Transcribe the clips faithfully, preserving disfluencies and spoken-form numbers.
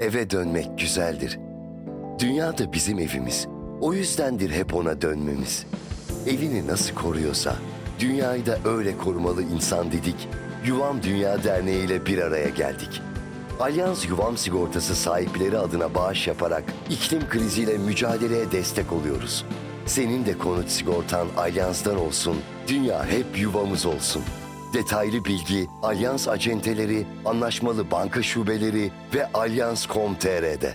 Eve dönmek güzeldir. Dünya da bizim evimiz. O yüzdendir hep ona dönmemiz. Evini nasıl koruyorsa, dünyayı da öyle korumalı insan dedik. Yuvam Dünya Derneği ile bir araya geldik. Alyans Yuvam Sigortası sahipleri adına bağış yaparak iklim kriziyle mücadeleye destek oluyoruz. Senin de konut sigortan Alyans'tan olsun, dünya hep yuvamız olsun. Detaylı bilgi Alyans acenteleri, anlaşmalı banka şubeleri ve alyans nokta com nokta tr'de.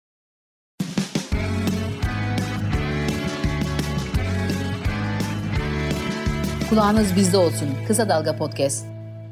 Kulağınız bizde olsun. Kısa Dalga Podcast.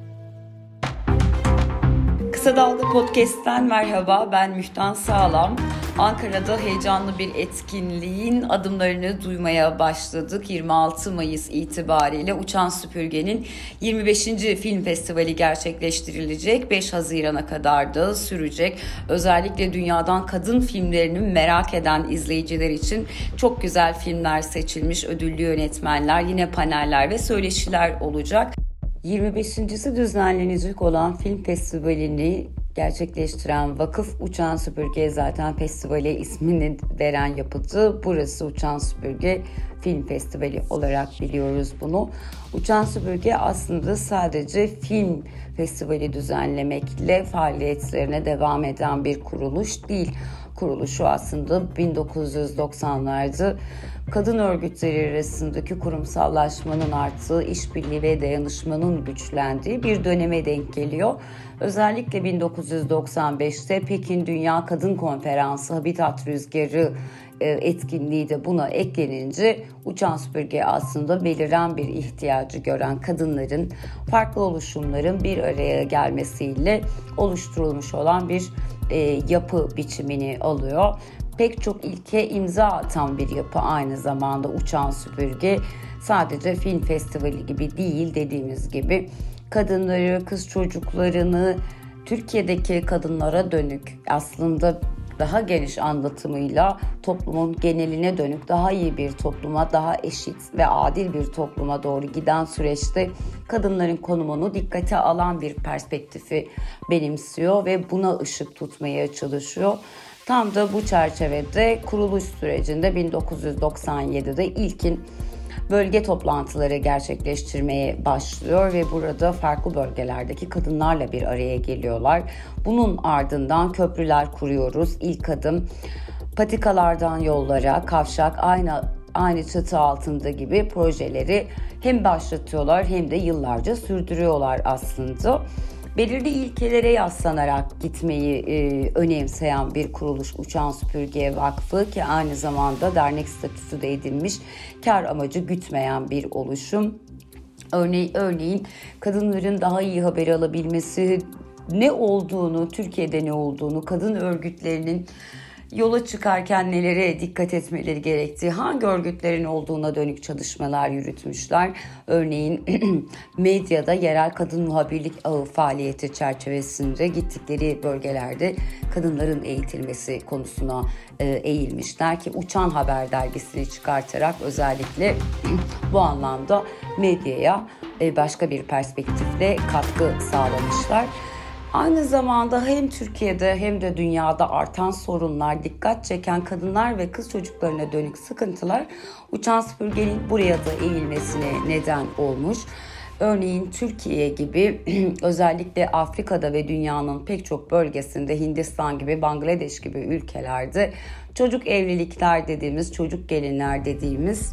Kısa Dalga Podcast'ten merhaba, ben Müftan Sağlam. Ankara'da heyecanlı bir etkinliğin adımlarını duymaya başladık. yirmi altı Mayıs itibariyle Uçan Süpürge'nin yirmi beşinci Film Festivali gerçekleştirilecek. beş Haziran'a kadar da sürecek. Özellikle dünyadan kadın filmlerini merak eden izleyiciler için çok güzel filmler seçilmiş. Ödüllü yönetmenler, yine paneller ve söyleşiler olacak. yirmi beşincisi düzenlenecek olan film festivalini gerçekleştiren vakıf Uçan Süpürge, zaten festivale ismini veren yapıtı. Burası Uçan Süpürge Film Festivali olarak biliyoruz bunu. Uçan Süpürge aslında sadece film festivali düzenlemekle faaliyetlerine devam eden bir kuruluş değil. Kuruluşu aslında bin dokuz yüz doksanlarda kadın örgütleri arasındaki kurumsallaşmanın arttığı, işbirliği ve dayanışmanın güçlendiği bir döneme denk geliyor. Özellikle bin dokuz yüz doksan beşte Pekin Dünya Kadın Konferansı Habitat Rüzgarı etkinliği de buna eklenince Uçan Süpürge aslında beliren bir ihtiyacı gören kadınların, farklı oluşumların bir araya gelmesiyle oluşturulmuş olan bir e, yapı biçimini alıyor. Pek çok ilke imza atan bir yapı aynı zamanda Uçan Süpürge. Sadece film festivali gibi değil, dediğimiz gibi kadınları, kız çocuklarını, Türkiye'deki kadınlara dönük aslında daha geniş anlatımıyla toplumun geneline dönük daha iyi bir topluma, daha eşit ve adil bir topluma doğru giden süreçte kadınların konumunu dikkate alan bir perspektifi benimsiyor ve buna ışık tutmaya çalışıyor. Tam da bu çerçevede kuruluş sürecinde bin dokuz yüz doksan yedide ilkin bölge toplantıları gerçekleştirmeye başlıyor ve burada farklı bölgelerdeki kadınlarla bir araya geliyorlar. Bunun ardından köprüler kuruyoruz. İlk adım patikalardan yollara, kavşak, aynı aynı çatı altında gibi projeleri hem başlatıyorlar hem de yıllarca sürdürüyorlar aslında. Belirli ilkelere yaslanarak gitmeyi e, önemseyen bir kuruluş Uçan Süpürge Vakfı, ki aynı zamanda dernek statüsü de edinmiş, kar amacı gütmeyen bir oluşum. Örneğin, örneğin kadınların daha iyi haber alabilmesi, ne olduğunu, Türkiye'de ne olduğunu, kadın örgütlerinin yola çıkarken nelere dikkat etmeleri gerektiği, hangi örgütlerin olduğuna dönük çalışmalar yürütmüşler. Örneğin medyada yerel kadın muhabirlik ağı faaliyeti çerçevesinde gittikleri bölgelerde kadınların eğitilmesi konusuna e, eğilmişler ki Uçan Haber dergisini çıkartarak özellikle bu anlamda medyaya e, başka bir perspektifle katkı sağlamışlar. Aynı zamanda hem Türkiye'de hem de dünyada artan sorunlar, dikkat çeken kadınlar ve kız çocuklarına dönük sıkıntılar Uçan Süpürge'nin buraya da eğilmesine neden olmuş. Örneğin Türkiye gibi özellikle Afrika'da ve dünyanın pek çok bölgesinde, Hindistan gibi, Bangladeş gibi ülkelerde çocuk evlilikler dediğimiz, çocuk gelinler dediğimiz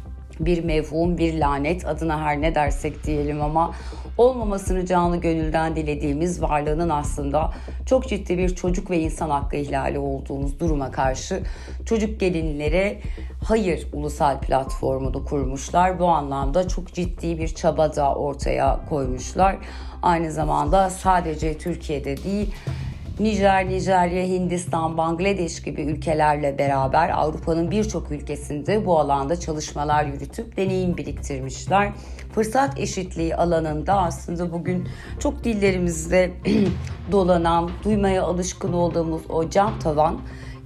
bir mevhum, bir lanet, adına her ne dersek diyelim ama olmamasını canı gönülden dilediğimiz varlığının aslında çok ciddi bir çocuk ve insan hakkı ihlali olduğumuz duruma karşı çocuk gelinlere hayır ulusal platformunu kurmuşlar. Bu anlamda çok ciddi bir çaba da ortaya koymuşlar. Aynı zamanda sadece Türkiye'de değil, Nijer, Nijerya, Hindistan, Bangladeş gibi ülkelerle beraber Avrupa'nın birçok ülkesinde bu alanda çalışmalar yürütüp deneyim biriktirmişler. Fırsat eşitliği alanında aslında bugün çok dillerimizde dolanan, duymaya alışkın olduğumuz o cam tavan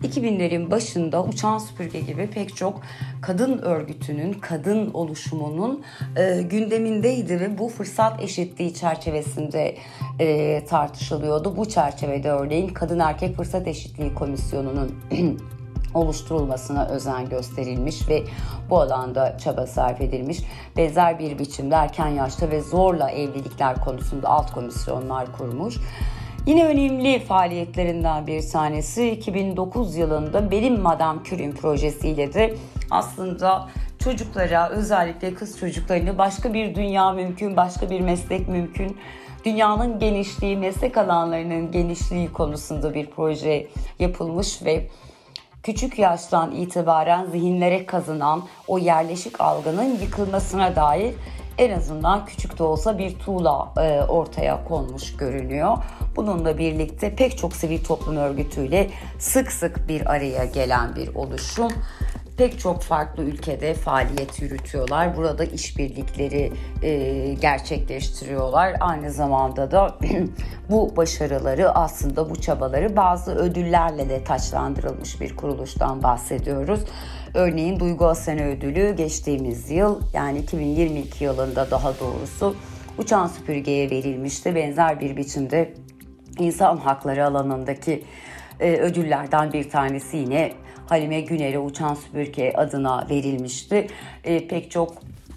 iki binlerin başında Uçan Süpürge gibi pek çok kadın örgütünün, kadın oluşumunun e, gündemindeydi ve bu fırsat eşitliği çerçevesinde e, tartışılıyordu. Bu çerçevede örneğin Kadın Erkek Fırsat Eşitliği Komisyonu'nun oluşturulmasına özen gösterilmiş ve bu alanda çaba sarf edilmiş. Benzer bir biçimde erken yaşta ve zorla evlilikler konusunda alt komisyonlar kurmuş. Yine önemli faaliyetlerinden bir tanesi iki bin dokuz yılında Benim Madame Curie'm projesiyle de aslında çocuklara, özellikle kız çocuklarına başka bir dünya mümkün, başka bir meslek mümkün, dünyanın genişliği, meslek alanlarının genişliği konusunda bir proje yapılmış ve küçük yaştan itibaren zihinlere kazınan o yerleşik algının yıkılmasına dair en azından küçük de olsa bir tuğla e, ortaya konmuş görünüyor. Bununla birlikte pek çok sivil toplum örgütüyle sık sık bir araya gelen bir oluşum. Pek çok farklı ülkede faaliyet yürütüyorlar. Burada işbirlikleri e, gerçekleştiriyorlar. Aynı zamanda da bu başarıları, aslında bu çabaları bazı ödüllerle de taçlandırılmış bir kuruluştan bahsediyoruz. Örneğin Duygu Asena Ödülü geçtiğimiz yıl, yani iki bin yirmi iki yılında daha doğrusu Uçan Süpürge'ye verilmişti. Benzer bir biçimde insan hakları alanındaki e, ödüllerden bir tanesi yine Halime Güner'e Uçan Süpürge adına verilmişti. E, pek çok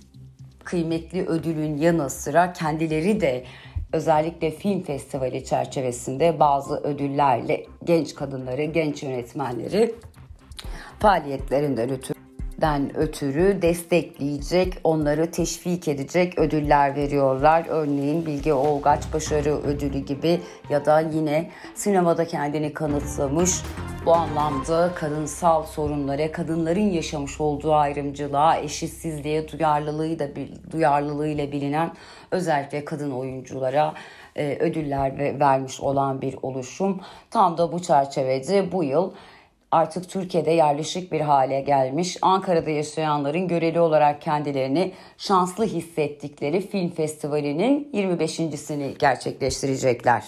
kıymetli ödülün yanı sıra kendileri de özellikle film festivali çerçevesinde bazı ödüllerle genç kadınları, genç yönetmenleri faaliyetlerinden ötürü ötürü destekleyecek, onları teşvik edecek ödüller veriyorlar. Örneğin Bilge Olgaç Başarı Ödülü gibi ya da yine sinemada kendini kanıtlamış, bu anlamda kadınsal sorunlara, kadınların yaşamış olduğu ayrımcılığa, eşitsizliğe duyarlılığıyla, duyarlılığıyla bilinen özellikle kadın oyunculara e, ödüller vermiş olan bir oluşum. Tam da bu çerçevede bu yıl artık Türkiye'de yerleşik bir hale gelmiş, Ankara'da yaşayanların göreli olarak kendilerini şanslı hissettikleri film festivalinin yirmi beşincisini gerçekleştirecekler.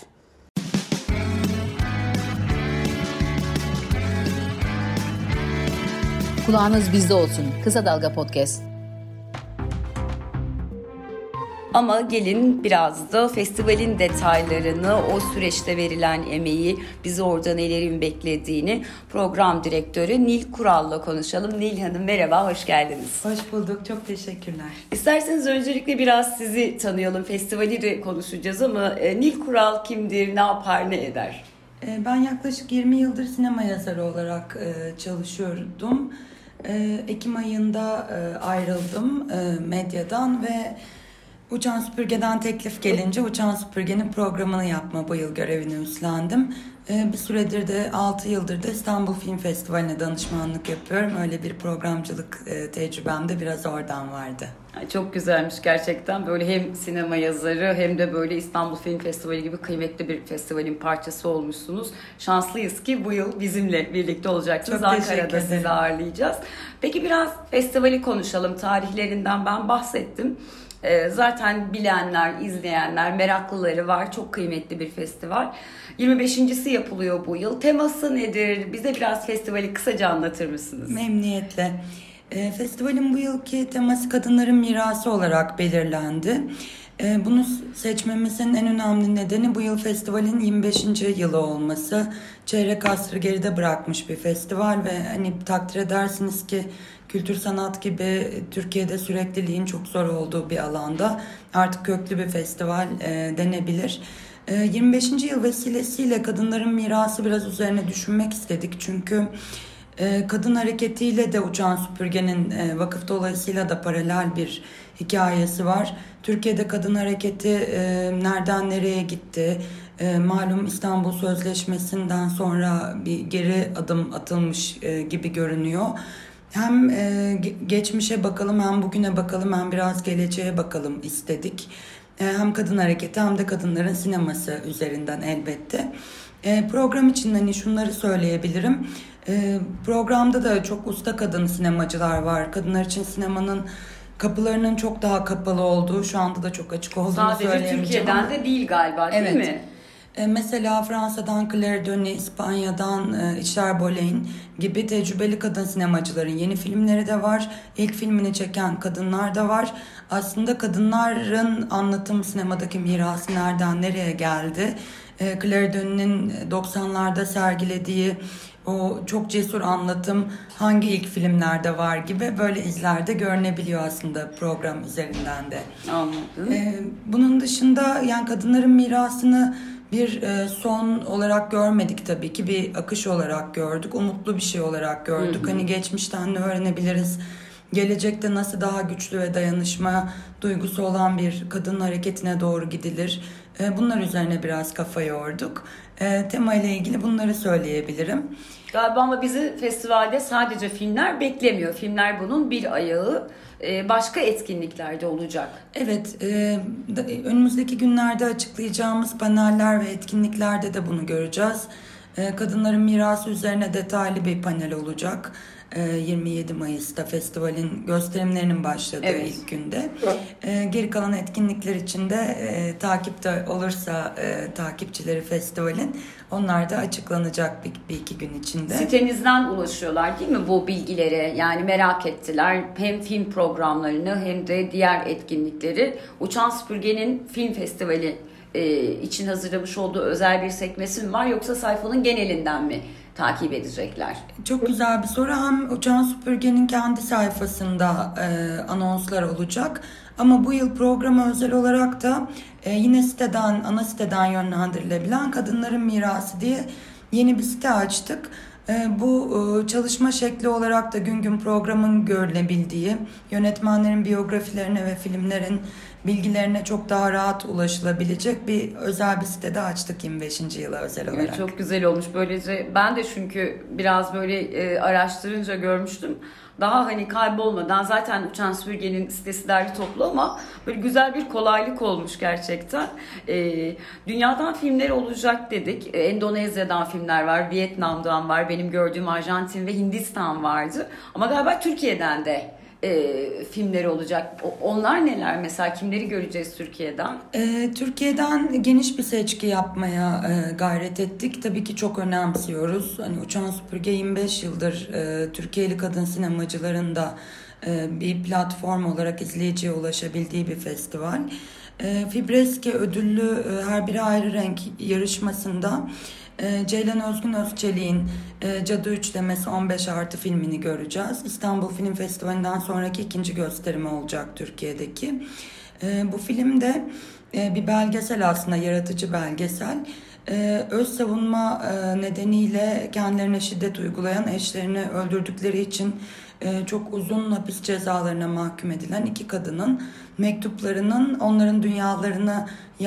Kulağınız bizde olsun. Kısa Dalga Podcast. Ama gelin biraz da festivalin detaylarını, o süreçte verilen emeği, bizi orada nelerin beklediğini program direktörü Nil Kural'la konuşalım. Nil Hanım merhaba, hoş geldiniz. Hoş bulduk, çok teşekkürler. İsterseniz öncelikle biraz sizi tanıyalım. Festivali de konuşacağız ama Nil Kural kimdir, ne yapar, ne eder? Ben yaklaşık yirmi yıldır sinema yazarı olarak çalışıyordum. Ekim ayında ayrıldım medyadan ve Uçan Süpürge'den teklif gelince Uçan Süpürge'nin programını yapma bu yıl görevini üstlendim. Ee, bir süredir de altı yıldır da İstanbul Film Festivali'ne danışmanlık yapıyorum. Öyle bir programcılık e, tecrübem de biraz oradan vardı. Çok güzelmiş gerçekten. Böyle hem sinema yazarı hem de böyle İstanbul Film Festivali gibi kıymetli bir festivalin parçası olmuşsunuz. Şanslıyız ki bu yıl bizimle birlikte olacaksınız. Çok Ankara'da sizi ağırlayacağız. Peki biraz festivali konuşalım. Tarihlerinden ben bahsettim. Zaten bilenler, izleyenler, meraklıları var. Çok kıymetli bir festival. yirmi beşincisi yapılıyor bu yıl. Teması nedir? Bize biraz festivali kısaca anlatır mısınız? Memnuniyetle. E, festivalin bu yılki teması kadınların mirası olarak belirlendi. E, bunu seçmemizin en önemli nedeni bu yıl festivalin yirmi beşinci yılı olması. Çeyrek asrı geride bırakmış bir festival ve hani takdir edersiniz ki kültür sanat gibi Türkiye'de sürekliliğin çok zor olduğu bir alanda artık köklü bir festival e, denebilir. E, yirmi beşinci yıl vesilesiyle kadınların mirası biraz üzerine düşünmek istedik. Çünkü e, kadın hareketiyle de Uçan Süpürge'nin e, vakıf dolayısıyla da paralel bir hikayesi var. Türkiye'de kadın hareketi e, nereden nereye gitti? E, malum İstanbul Sözleşmesi'nden sonra bir geri adım atılmış e, gibi görünüyor. Hem e, geçmişe bakalım, hem bugüne bakalım, hem biraz geleceğe bakalım istedik. E, hem kadın hareketi hem de kadınların sineması üzerinden elbette. E, program için hani şunları söyleyebilirim. E, programda da çok usta kadın sinemacılar var. Kadınlar için sinemanın kapılarının çok daha kapalı olduğu, şu anda da çok açık olduğunu sadece söyleyemeyeceğim. Sadece Türkiye'den ama de değil galiba, değil evet. mi? E, mesela Fransa'dan Claire Denis, İspanya'dan e, Esther Boleyn gibi tecrübeli kadın sinemacıların yeni filmleri de var. İlk filmini çeken kadınlar da var. Aslında kadınların anlatım sinemadaki mirası nereden nereye geldi? E, Claire Denis'in doksanlarda sergilediği o çok cesur anlatım hangi ilk filmlerde var gibi böyle izlerde görünebiliyor aslında program üzerinden de. Anladım. Ee, bunun dışında yani kadınların mirasını bir e, son olarak görmedik tabii ki, bir akış olarak gördük, umutlu bir şey olarak gördük. Hı hı. Hani geçmişten ne öğrenebiliriz? Gelecekte nasıl daha güçlü ve dayanışma duygusu olan bir kadın hareketine doğru gidilir? Bunlar üzerine biraz kafa yorduk. Tema ile ilgili bunları söyleyebilirim. Galiba ama bizi festivalde sadece filmler beklemiyor. Filmler bunun bir ayağı. Başka etkinliklerde olacak. Evet, önümüzdeki günlerde açıklayacağımız paneller ve etkinliklerde de bunu göreceğiz. Kadınların mirası üzerine detaylı bir panel olacak. yirmi yedi Mayıs'ta festivalin gösterimlerinin başladığı evet. ilk günde. Evet. Geri kalan etkinlikler için de e, takipte olursa e, takipçileri festivalin, onlar da açıklanacak bir, bir iki gün içinde. Sitenizden ulaşıyorlar değil mi bu bilgilere? Yani merak ettiler hem film programlarını hem de diğer etkinlikleri. Uçan Süpürge'nin film festivali e, için hazırlamış olduğu özel bir sekmesi mi var, yoksa sayfanın genelinden mi takip edecekler? Çok güzel bir soru. Hem Uçan Süpürge'nin kendi sayfasında e, anonslar olacak. Ama bu yıl programa özel olarak da e, yine siteden, ana siteden yönlendirilebilen Kadınların Mirası diye yeni bir site açtık. E, bu e, çalışma şekli olarak da gün gün programın görülebildiği, yönetmenlerin biyografilerine ve filmlerin bilgilerine çok daha rahat ulaşılabilecek bir özel bir sitede açtık yirmi beşinci yıla özel olarak. Evet, çok güzel olmuş. Böylece ben de çünkü biraz böyle e, araştırınca görmüştüm. Daha hani kaybolmadan, zaten Uçan Süpürge'nin sitesi derli toplu ama böyle güzel bir kolaylık olmuş gerçekten. E, dünyadan filmler olacak dedik. E, Endonezya'dan filmler var, Vietnam'dan var, benim gördüğüm Arjantin ve Hindistan vardı. Ama galiba Türkiye'den de E, filmleri olacak. O, onlar neler mesela? Kimleri göreceğiz Türkiye'den? E, Türkiye'den geniş bir seçki yapmaya e, gayret ettik. Tabii ki çok önemsiyoruz. Hani Uçan Süpürge yirmi beş yıldır e, Türkiye'li kadın sinemacıların da e, bir platform olarak izleyiciye ulaşabildiği bir festival. E, Fibreski ödüllü e, Her Biri Ayrı Renk yarışmasında Ceylan Özgün Özçelik'in Cadı Üçlemesi on beş artı filmini göreceğiz. İstanbul Film Festivali'nden sonraki ikinci gösterimi olacak Türkiye'deki. Bu film de bir belgesel, aslında yaratıcı belgesel. Öz savunma nedeniyle kendilerine şiddet uygulayan, eşlerini öldürdükleri için çok uzun hapis cezalarına mahkum edilen iki kadının mektuplarının onların dünyalarını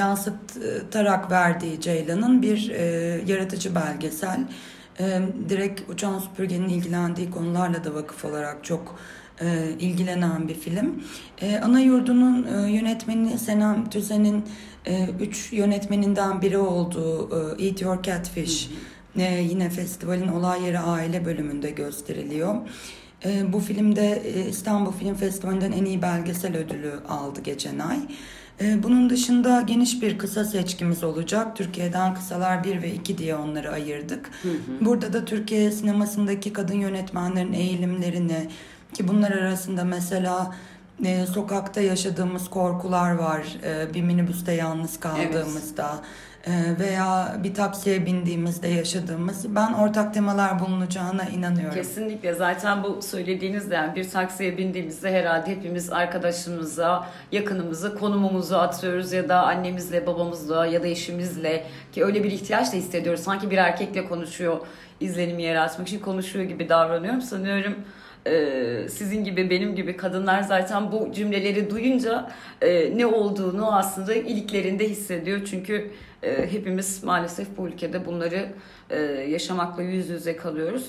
yansıtarak verdiği Ceylan'ın bir e, yaratıcı belgesel. E, direkt Uçan Süpürge'nin ilgilendiği konularla da vakıf olarak çok e, ilgilenen bir film. E, ana yurdunun e, yönetmeni Senem Tüzen'in e, üç yönetmeninden biri olduğu e, Eat Your Catfish e, yine festivalin olay yeri aile bölümünde gösteriliyor. Bu filmde İstanbul Film Festivali'nden en iyi belgesel ödülü aldı geçen ay. Bunun dışında geniş bir kısa seçkimiz olacak. Türkiye'den kısalar bir ve iki diye onları ayırdık. Hı hı. Burada da Türkiye sinemasındaki kadın yönetmenlerin eğilimlerini, ki bunlar arasında mesela e, sokakta yaşadığımız korkular var. E, bir minibüste yalnız kaldığımızda. Evet. Veya bir taksiye bindiğimizde yaşadığımız, ben ortak temalar bulunacağına inanıyorum. Kesinlikle. Zaten bu söylediğinizde, yani bir taksiye bindiğimizde herhalde hepimiz arkadaşımıza, yakınımıza konumumuzu atıyoruz ya da annemizle, babamızla ya da eşimizle, ki öyle bir ihtiyaç da hissediyoruz. Sanki bir erkekle konuşuyor, izlenimi yaratmak için konuşuyor gibi davranıyorum. Sanıyorum Ee, sizin gibi, benim gibi kadınlar zaten bu cümleleri duyunca e, ne olduğunu aslında iliklerinde hissediyor. Çünkü e, hepimiz maalesef bu ülkede bunları e, yaşamakla yüz yüze kalıyoruz.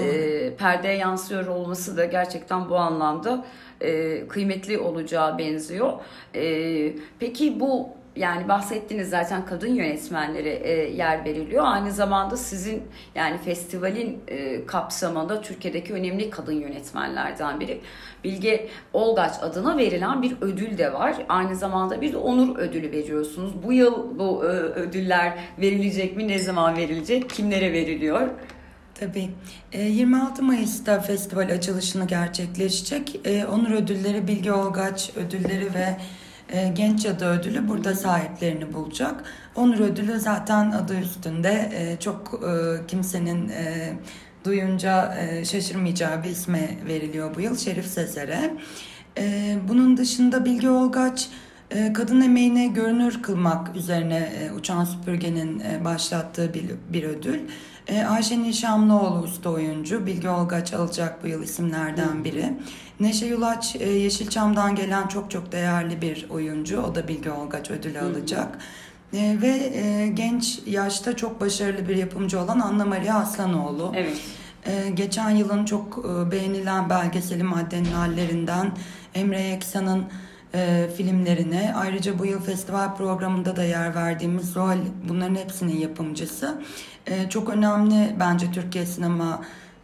E, perdeye yansıyor olması da gerçekten bu anlamda e, kıymetli olacağı benziyor. E, peki bu yani bahsettiğiniz zaten kadın yönetmenlere e, yer veriliyor. Aynı zamanda sizin yani festivalin e, kapsamında Türkiye'deki önemli kadın yönetmenlerden biri. Bilge Olgaç adına verilen bir ödül de var. Aynı zamanda bir de onur ödülü veriyorsunuz. Bu yıl bu e, ödüller verilecek mi? Ne zaman verilecek? Kimlere veriliyor? Tabii. yirmi altı Mayıs'ta festival açılışını gerçekleşecek. Onur ödülleri, Bilge Olgaç ödülleri ve Genç Cadı ödülü burada sahiplerini bulacak. Onur ödülü zaten adı üstünde, çok kimsenin duyunca şaşırmayacağı bir isme veriliyor bu yıl, Şerif Sezer'e. Bunun dışında Bilge Olgaç kadın emeğini görünür kılmak üzerine Uçan Süpürge'nin başlattığı bir, bir ödül. Ayşenil Şamlıoğlu usta oyuncu, Bilge Olgaç alacak bu yıl isimlerden biri. Neşe Yulaç Yeşilçam'dan gelen çok çok değerli bir oyuncu, o da Bilge Olgaç ödülü alacak. Ve genç yaşta çok başarılı bir yapımcı olan Anna Maria Aslanoğlu. Evet. Geçen yılın çok beğenilen belgeseli Maddenin Hallerinden Emre Yeksan'ın E, filmlerine, ayrıca bu yıl festival programında da yer verdiğimiz Zuhal, bunların hepsinin yapımcısı. E, çok önemli bence Türkiye sinema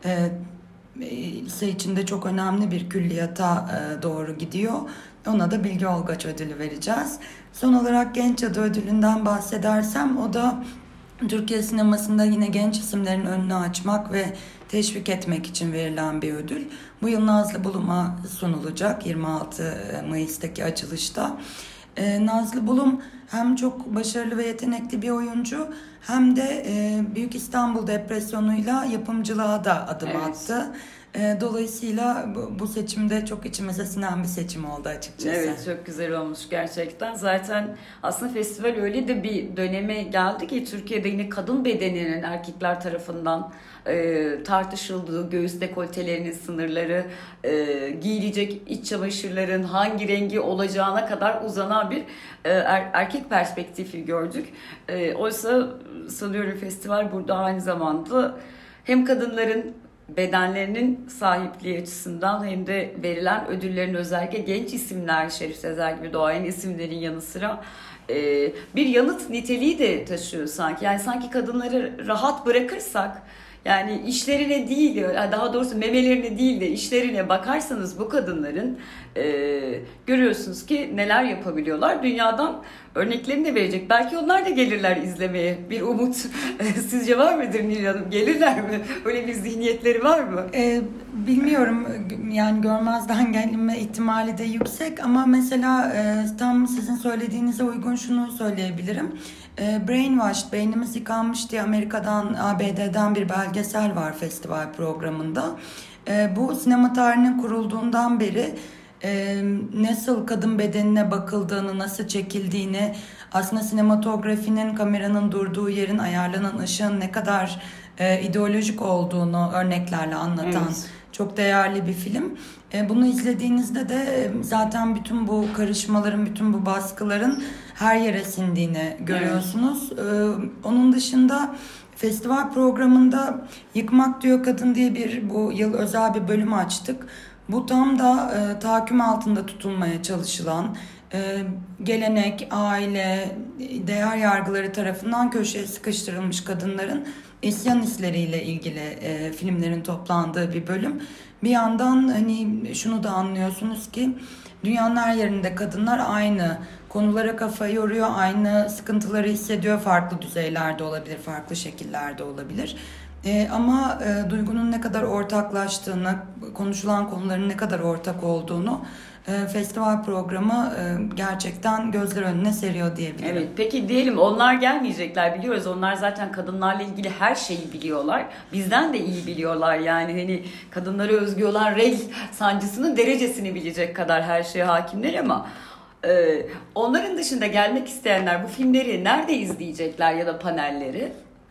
e, içinde çok önemli bir külliyata e, doğru gidiyor. Ona da Bilge Olgaç ödülü vereceğiz. Son olarak Genç Cadı ödülünden bahsedersem, o da Türkiye sinemasında yine genç isimlerin önünü açmak ve teşvik etmek için verilen bir ödül. Bu yıl Nazlı Bulum'a sunulacak yirmi altı Mayıs'taki açılışta. Ee, Nazlı Bulum hem çok başarılı ve yetenekli bir oyuncu, hem de e, Büyük İstanbul Depresyonu'yla yapımcılığa da adım evet. attı. E, dolayısıyla bu, bu seçimde çok içimize sinen bir seçim oldu açıkçası. Evet, çok güzel olmuş gerçekten. Zaten aslında festival öyle de bir döneme geldi ki Türkiye'de yine kadın bedeninin erkekler tarafından e, tartışıldığı, göğüs dekoltelerinin sınırları, e, giyilecek iç çamaşırların hangi rengi olacağına kadar uzanan bir e, er, erkek perspektifi gördük. E, oysa sanıyorum festival burada aynı zamanda hem kadınların bedenlerinin sahipliği açısından hem de verilen ödüllerin, özellikle genç isimler, Şerif Sezer gibi doğayan isimlerin yanı sıra e, bir yanıt niteliği de taşıyor sanki. Yani sanki kadınları rahat bırakırsak, yani işlerine değil, daha doğrusu memelerine değil de işlerine bakarsanız bu kadınların e, görüyorsunuz ki neler yapabiliyorlar. Dünyadan örneklerini de verecek. Belki onlar da gelirler izlemeye. Bir umut sizce var mıdır Nil Hanım? Gelirler mi? Öyle bir zihniyetleri var mı? Ee, bilmiyorum. Yani görmezden gelme ihtimali de yüksek, ama mesela e, tam sizin söylediğinize uygun şunu söyleyebilirim. E, Brainwashed, Beynimiz Yıkanmış diye Amerika'dan, A B D'den bir belgesel var festival programında. E, bu sinema tarihinin kurulduğundan beri Ee, nasıl kadın bedenine bakıldığını, nasıl çekildiğini, aslında sinematografinin, kameranın durduğu yerin, ayarlanan ışığın ne kadar e, ideolojik olduğunu örneklerle anlatan evet. çok değerli bir film. E, bunu izlediğinizde de zaten bütün bu karışmaların, bütün bu baskıların her yere sindiğini görüyorsunuz. Evet. E, onun dışında festival programında Yıkmak Diyor Kadın diye bir bu yıl özel bir bölüm açtık. Bu tam da e, tahakküm altında tutulmaya çalışılan, e, gelenek, aile, değer yargıları tarafından köşeye sıkıştırılmış kadınların isyan hisleriyle ilgili e, filmlerin toplandığı bir bölüm. Bir yandan hani şunu da anlıyorsunuz ki dünyanın her yerinde kadınlar aynı konulara kafa yoruyor, aynı sıkıntıları hissediyor, farklı düzeylerde olabilir, farklı şekillerde olabilir. Ee, ama e, duygunun ne kadar ortaklaştığını, konuşulan konuların ne kadar ortak olduğunu e, festival programı e, gerçekten gözler önüne seriyor diyebilirim. Evet, peki diyelim onlar gelmeyecekler, biliyoruz. Onlar zaten kadınlarla ilgili her şeyi biliyorlar. Bizden de iyi biliyorlar yani. Hani kadınlara özgü olan rel sancısının derecesini bilecek kadar her şeye hakimler, ama e, onların dışında gelmek isteyenler bu filmleri nerede izleyecekler ya da panelleri?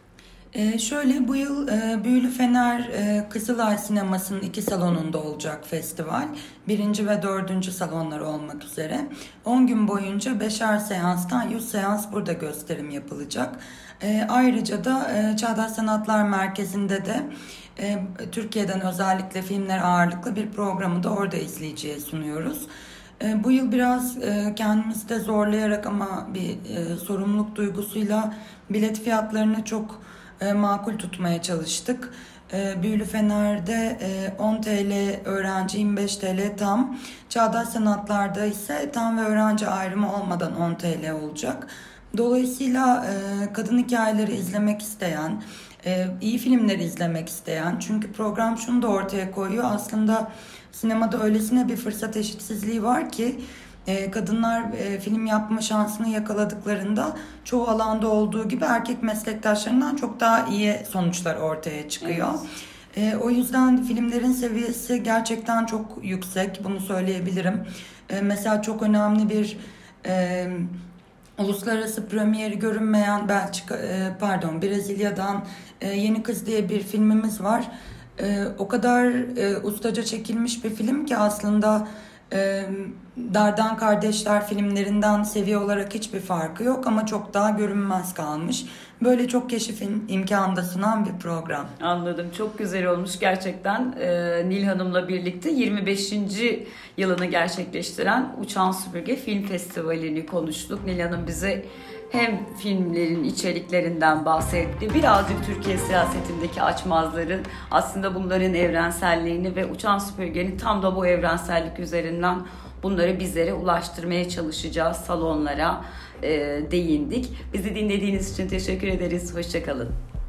Ee, şöyle bu yıl e, Büyülü Fener e, Kızılay Sineması'nın iki salonunda olacak festival. Birinci ve dördüncü salonları olmak üzere. on gün boyunca beşer seanstan yüz seans burada gösterim yapılacak. E, ayrıca da e, Çağdaş Sanatlar Merkezi'nde de e, Türkiye'den özellikle filmler ağırlıklı bir programı da orada izleyiciye sunuyoruz. E, bu yıl biraz e, kendimizi de zorlayarak ama bir e, sorumluluk duygusuyla bilet fiyatlarını çok e, makul tutmaya çalıştık. E, Büyülü Fener'de e, on TL öğrenci, yirmi beş TL tam. Çağdaş Sanatlar'da ise tam ve öğrenci ayrımı olmadan on TL olacak. Dolayısıyla e, kadın hikayeleri izlemek isteyen, e, iyi filmleri izlemek isteyen, çünkü program şunu da ortaya koyuyor. Aslında sinemada öylesine bir fırsat eşitsizliği var ki e, kadınlar e, film yapma şansını yakaladıklarında çoğu alanda olduğu gibi erkek meslektaşlarından çok daha iyi sonuçlar ortaya çıkıyor. Evet. E, o yüzden filmlerin seviyesi gerçekten çok yüksek, bunu söyleyebilirim. E, mesela çok önemli bir e, uluslararası premieri görünmeyen Belçika, e, pardon Brezilya'dan e, Yeni Kız diye bir filmimiz var. E, o kadar e, ustaca çekilmiş bir film ki aslında e, Dardan Kardeşler filmlerinden seviye olarak hiçbir farkı yok ama çok daha görünmez kalmış. Böyle çok keşifin imkanı da sunan bir program. Anladım. Çok güzel olmuş gerçekten. Ee, Nil Hanım'la birlikte yirmi beşinci yılını gerçekleştiren Uçan Süpürge Film Festivali'ni konuştuk. Nil Hanım bize hem filmlerin içeriklerinden bahsetti, birazcık Türkiye siyasetindeki açmazları, aslında bunların evrenselliğini ve Uçan Süpürge'nin tam da bu evrensellik üzerinden bunları bizlere ulaştırmaya çalışacağız, salonlara e, değindik. Bizi dinlediğiniz için teşekkür ederiz. Hoşçakalın.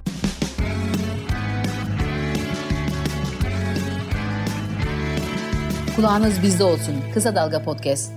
Kulağınız bizde olsun. Kısa Dalga Podcast.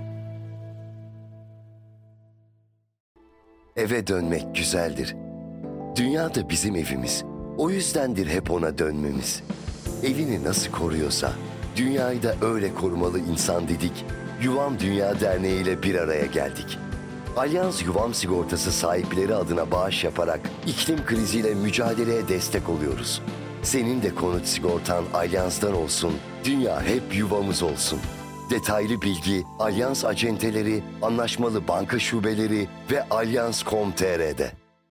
Eve dönmek güzeldir. Dünya da bizim evimiz. O yüzdendir hep ona dönmemiz. Evini nasıl koruyorsa, dünyayı da öyle korumalı insan dedik. Yuvam Dünya Derneği ile bir araya geldik. Alyans Yuvam Sigortası sahipleri adına bağış yaparak iklim kriziyle mücadeleye destek oluyoruz. Senin de konut sigortan Alyans'tan olsun, dünya hep yuvamız olsun. Detaylı bilgi Alyans acenteleri, anlaşmalı banka şubeleri ve alyans nokta com nokta tr'de.